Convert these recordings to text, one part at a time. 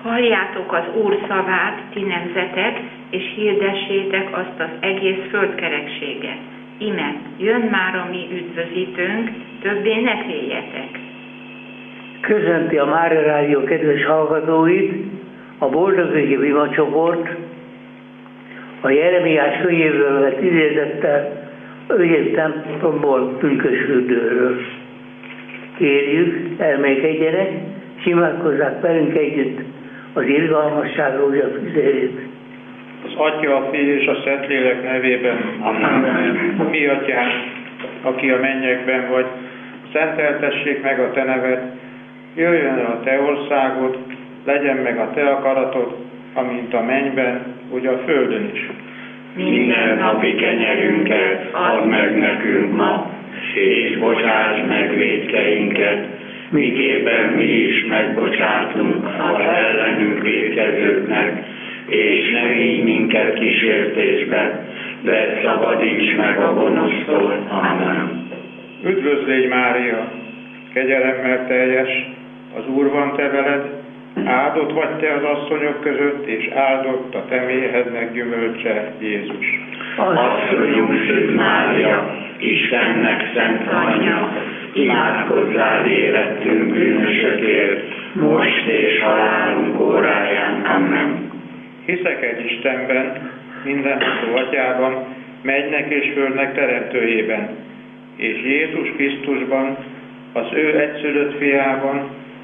Halljátok az Úr szavát, ti nemzetek, és hirdessétek azt az egész földkerekséget. Ime, jön már a mi üdvözítőnk, többé ne féljetek. Köszönti a Mária Rádió kedves hallgatóit, a Boldogügyi Bima csoport, a Jeremiás könyvéből vett idézettel Őgyek templomból, Pünkösfürdőről. Kérjük, elmékedjenek, és imádkozzák velünk együtt az irgalmasság rózsa füzérét. Az Atya, a Fiú és a Szentlélek nevében. Amen. Mi Atyánk, aki a mennyekben vagy, szenteltessék meg a te neved, jöjjön el a te országod, legyen meg a te akaratod, amint a mennyben, úgy a földön is. Minden napi kenyerünket add meg nekünk ma, és bocsáss meg vétkeinket, miképpen mi is megbocsátunk az ellenünk vétkezőknek, és ne vigy minket kísértésbe, de szabadíts meg a gonosztól. Amen. Üdvözlégy Mária, kegyelemmel teljes, az Úr van te veled, áldott vagy te az asszonyok között, és áldott a te méhednek gyümölcse, Jézus. Asszonyunk Szűz Mária, Istennek szent anyja, imádkozzál érettünk bűnösökért, most és halálunk óráján. Amen. Hiszek egy Istenben, mindenható Atyában, mennynek és földnek teremtőjében, és Jézus Krisztusban, az ő egyszülött fiában,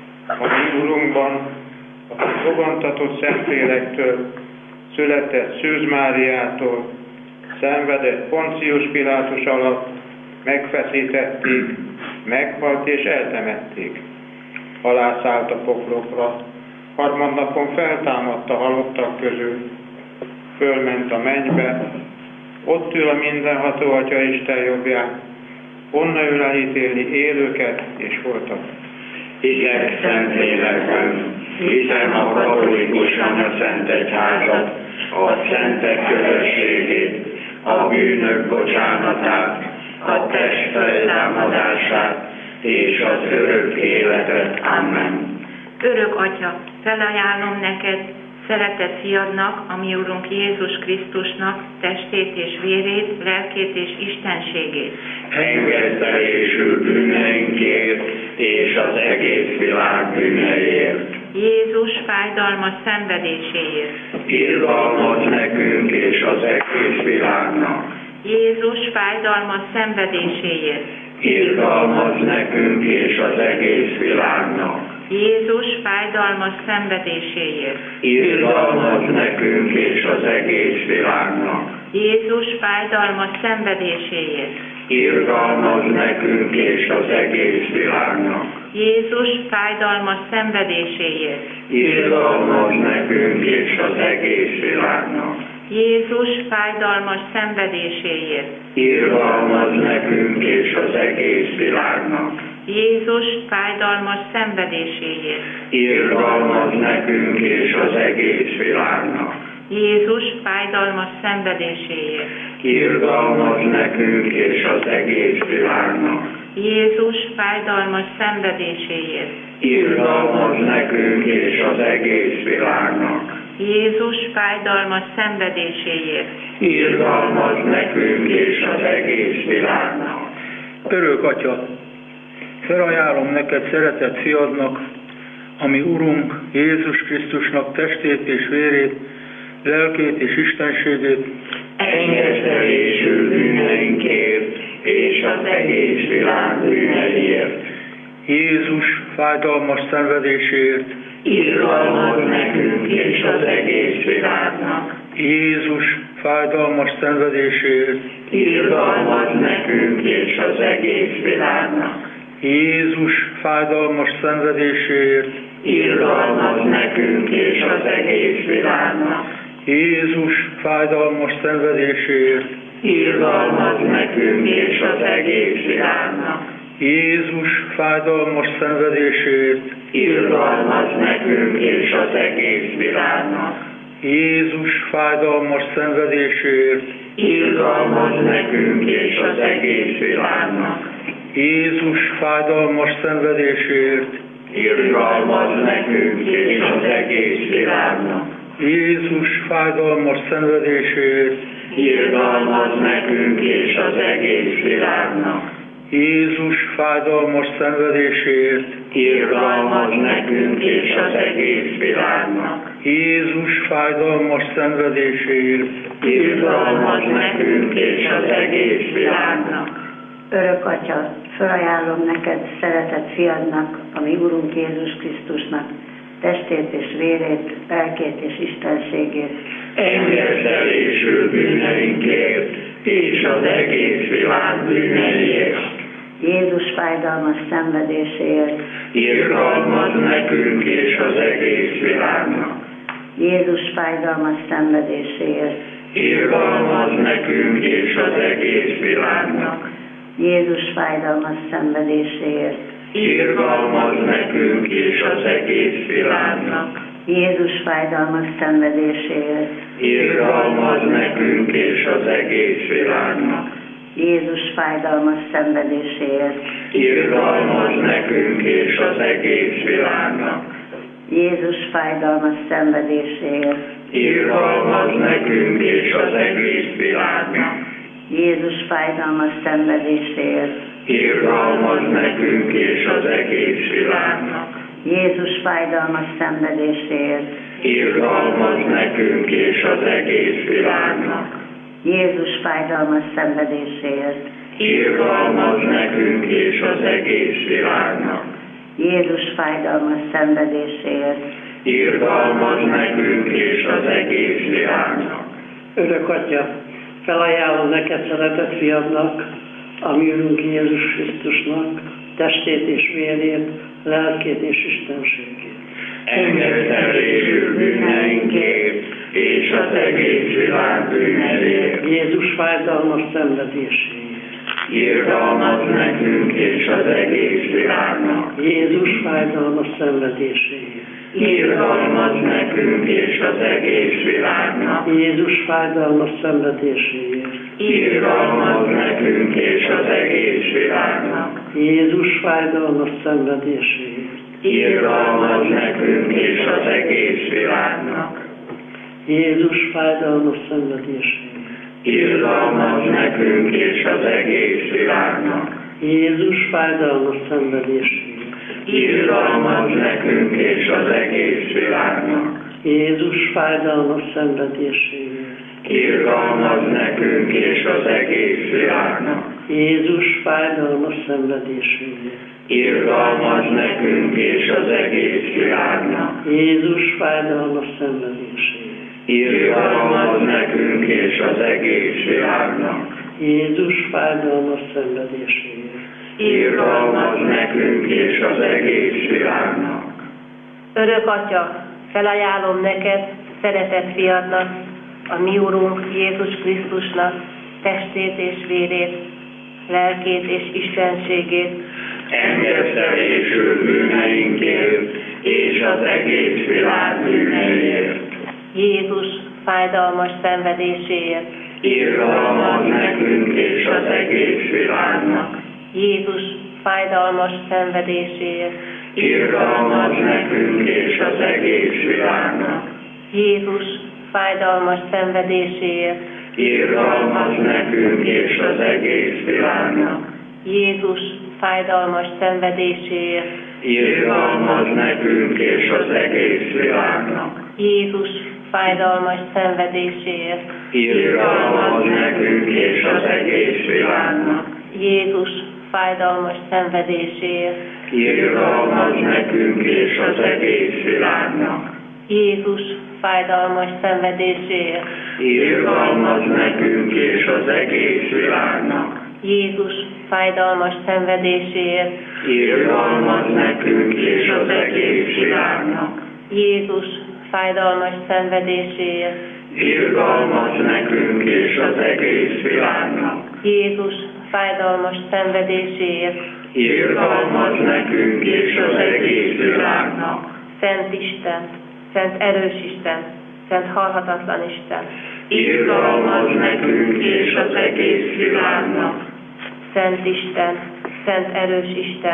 a mi Urunkban, aki fogantatott Szentlélektől, született Szűz Máriától, szenvedett Poncius Pilátus alatt, megfeszítették, meghalt és eltemették. Alászállt a poklokra, harmadnapon feltámadt a halottak közül, fölment a mennybe, ott ül a mindenható Atya Isten jobbján, onnan ül elítélni élőket és holtakat. Hiszek Szentlélekben, hiszem a katolikus Anya-Szent Egyházat, a szentek közösségét, a bűnök bocsánatát, a test feltámadását és az örök életet. Amen. Örök Atya, felajánlom neked, szeretett fiadnak, a mi Urunk Jézus Krisztusnak testét és vérét, lelkét és istenségét. Engedtelésül bűneinkért és az egész világ bűneiért. Jézus fájdalmas szenvedéséért. Irgalmaz nekünk és az egész világnak. Jézus fájdalmas szenvedéséért. Irgalmaz nekünk és az egész világnak. Jézus fájdalmas szenvedéséért. Irgalmaz nekünk és az egész világnak. Jézus fájdalmas szenvedéséért. Irgalmaz nekünk és az egész világnak. Jézus fájdalmas szenvedéséért. Irgalmaz nekünk és az egész világnak. Jézus fájdalmas szenvedéséért. Irgalmaz nekünk és az egész világnak. Jézus fájdalmas szenvedéséért. Irgalmaz nekünk és az egész világnak. Jézus fájdalmas szenvedéséért. Irgalmaz nekünk és az egész világnak. Jézus fájdalmas szenvedéséért. Irgalmaz nekünk és az egész világnak. Jézus fájdalmas szenvedéséért. Irgalmaz nekünk és az egész világnak. Örök Atya, felajánlom neked szeretett fiadnak, ami Urunk Jézus Krisztusnak testét és vérét, lelkét és istenségét. Engedtelésül bűneinkért és az egész világ bűneiért. Jézus fájdalmas szenvedéséért. Irgalmaz nekünk és az egész világnak. Jézus fájdalmas szenvedéséért. Irgalmaz nekünk és az egész világnak. Jézus fájdalmas szenvedéséért. Irgalmaz nekünk és az egész világnak. Jézus fájdalmas szenvedéséért. Irgalmaz nekünk és az egész világnak. Jézus fájdalmas szenvedéséért. Irgalmaz nekünk és az egész világnak. Jézus fájdalmas szenvedéséért. Irgalmaz nekünk és az egész világnak. Jézus fájdalmas szenvedéséért. Irgalmaz Irgalmaz nekünk és az egész világnak. Jézus fájdalmas szenvedéséért, Irgalmaz nekünk és az egész világnak. Jézus fájdalmas szenvedéséért, Irgalmaz nekünk és az egész világnak. Jézus fájdalmas szenvedéséért, Irgalmaz nekünk és az egész világnak. Örök Atya, felajánlom neked szeretett fiadnak, a mi Urunk Jézus Krisztusnak, testét és vérét, lelkét és istenségét. Engedtelésül bűneinkért és az egész világ bűneiért. Jézus fájdalmas szenvedéséért. Irgalmaz nekünk és az egész világnak. Jézus fájdalmas szenvedéséért. Irgalmaz nekünk és az egész világnak. Jézus fájdalmas szenvedéséért. Irgalmaz nekünk és az egész világnak. Jézus fájdalmas szenvedéséért. Irgalmaz nekünk és az egész világnak. Jézus fájdalmas szenvedéséért. Irgalmaz nekünk és az egész világnak. Jézus fájdalmas szenvedéséért. Irgalmaz nekünk és az egész világnak. Jézus fájdalmas szenvedéséért. Irgalmaz nekünk és az egész világnak. Jézus fájdalmas szenvedéséért. Irgalmaz nekünk és az egész világnak. Jézus fájdalmas szenvedéséért. Irgalmaz nekünk és az egész világnak. Jézus fájdalmas szenvedéséért. Irgalmaz nekünk és az egész világnak. Örök Atya, felajánlom neked szeretett fiadnak, a mi Urunk Jézus Krisztusnak, testét és vérét, lelkét és istenségét. Engedtelésül bűneinkért és az egész világ bűneiért. Jézus fájdalmas szenvedéséért. Irgalmaz nekünk és az egész világnak. Jézus fájdalmas szenvedéséért. Irgalmaz nekünk és az egész világnak. Jézus fájdalmas szenvedéséért. Irgalmaz nekünk és az egész világnak. Jézus fájdalmas szenvedéséért. Irgalmaz nekünk és az egész világnak. Jézus fájdalmas szenvedéséért. Irgalmaz nekünk és az egész világnak. Jézus fájdalmas szenvedéséért. Irgalmaz nekünk és az egész világnak. Jézus fájdalmas szenvedéséért. Irgalmaz nekünk és az egész világnak. Jézus fájdalmas szenvedéséért. Irgalmaz nekünk és az egész világnak. Jézus fájdalmas szenvedéséért. Irgalmaz nekünk és az egész világnak. Jézus fájdalmas szenvedéséért. Irgalmaz nekünk és az egész világnak. Örök Atya, felajánlom neked, szeretett fiadnak, a mi Urunk Jézus Krisztusnak, testét és vérét, lelkét és istenségét. Engedtelésül bűneinkért és az egész világ bűneiért. Jézus fájdalmas szenvedéséért. Irgalmaz nekünk és az egész világnak. Jézus fájdalmas szenvedéséért. Irgalmaz nekünk és az egész világnak. Jézus fájdalmas szenvedéséért. Irgalmaz nekünk és az egész világnak. Jézus fájdalmas szenvedéséért. Irgalmaz nekünk és az egész világnak. Jézus fájdalmas szenvedéséért. Irgalmaz nekünk és az egész világnak. Jézus fájdalmas szenvedéséért. Irgalmaz nekünk és az egész világnak. Jézus fájdalmas szenvedéséért. Irgalmaz nekünk és az egész világnak. Jézus fájdalmas szenvedéséért. Irgalmaz nekünk és az egész világnak. Jézus fájdalmas szenvedéséért. Irgalmaz nekünk és az egész világnak. Jézus fájdalmas szenvedéséért. Irgalmaz nekünk és az egész világnak. Szent Isten, Szent erős Isten, Szent halhatatlan Isten. Irgalmaz nekünk és az egész világnak. Szent Isten, Szent erős Isten,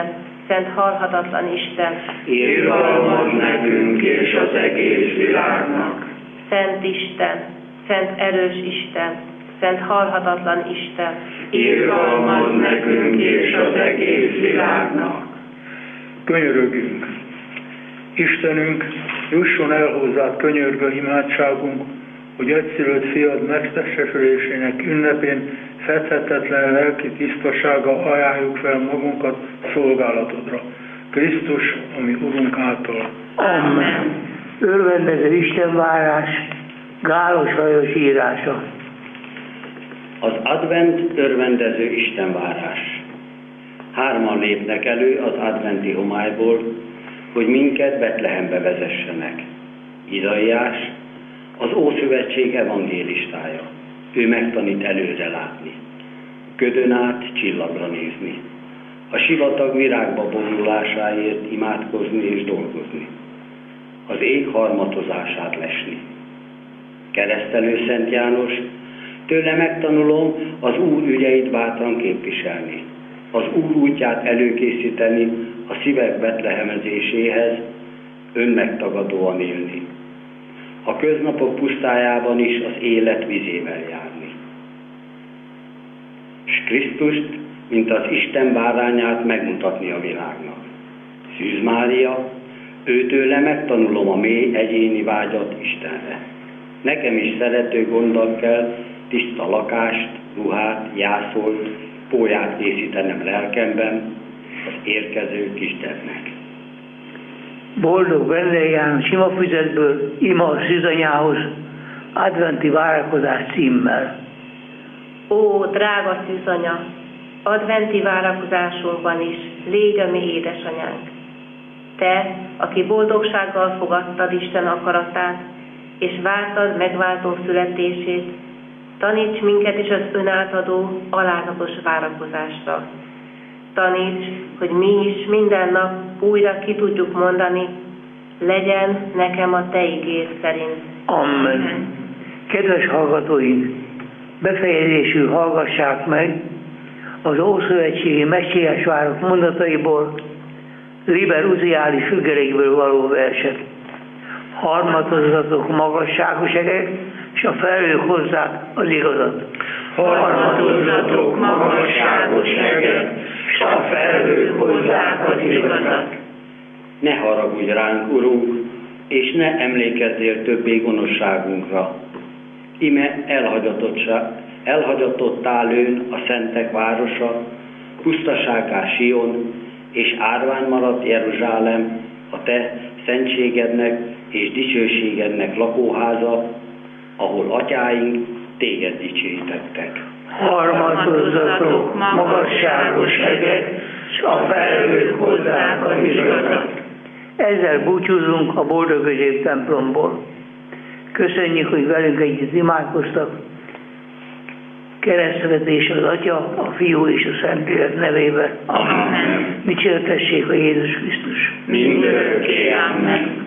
szent halhatatlan Isten, irgalmaz nekünk és az egész világnak. szent Isten, szent erős Isten, szent halhatatlan Isten, Irgalmaz nekünk és az egész világnak. Könyörögjünk! Istenünk, jusson el hozzád könyörgő imádságunk, hogy egyszülött fiad megtestesülésének ünnepén fedhetetlen lelki tisztasággal ajánljuk fel magunkat szolgálatodra. Krisztus, ami Urunk által. Amen. Örvendező istenvárás, Gálos Lajos írása. Az advent örvendező istenvárás. Hárman lépnek elő az adventi homályból, hogy minket Betlehembe vezessenek. Izaiás, az Ószövetség evangélistája. Ő megtanít előre látni, ködön át csillagra nézni, a sivatag virágba borulásáért imádkozni és dolgozni, az ég harmatozását lesni. Keresztelő Szent János, tőle megtanulom az Úr ügyeit bátran képviselni, az Úr útját előkészíteni a szívek betlehemezéséhez, önmegtagadóan élni. A köznapok pusztájában is az élet vizével járni. S Krisztust, mint az Isten bárányát megmutatni a világnak. Szűz Mária, őtőle megtanulom a mély egyéni vágyat Istenre. Nekem is szerető gonddal kell tiszta lakást, ruhát, jászolт, pólyát készítenem lelkemben az érkező kisdednek. Boldog Vendég János imafüzetből ima a szűzanyához, adventi várakozás címmel. Ó, drága szűzanya, adventi várakozásunkban is légy a mi édesanyánk. Te, aki boldogsággal fogadtad Isten akaratát, és vártad megváltó születését, taníts minket is az önátadó, alázatos várakozásra. Taníts, hogy mi is minden nap újra ki tudjuk mondani, legyen nekem a Te igéd szerint. Amen. Kedves hallgatóink, befejezésül hallgassák meg az Ószövetségi Mesélyes Várok mondataiból, Liber Uziális függelékből való verset. Harmatozzatok magasságos egek, és a felhők hozzák az igazat. Harmatozzatok magasságos egek, s a felhők hozzák az igazat. Ne haragudj ránk, Urunk, és ne emlékezzél többé gonoszságunkra. Ime elhagyatottá lőn a szentek városa, pusztaságá Sion, és árván maradt Jeruzsálem, a te szentségednek és dicsőségednek lakóháza, ahol atyáink téged dicsőítettek. Harmatozzatok magasságos egek, s a felhők hozzák az igazat. Ezzel búcsúzunk a Boldog Közép templomból. Köszönjük, hogy velünk együtt imádkoztak. Keresztvetés az Atya, a Fiú és a Szentlélek nevébe. Amen. Dicsértessék a Jézus Krisztus. Mindörökké. Amen.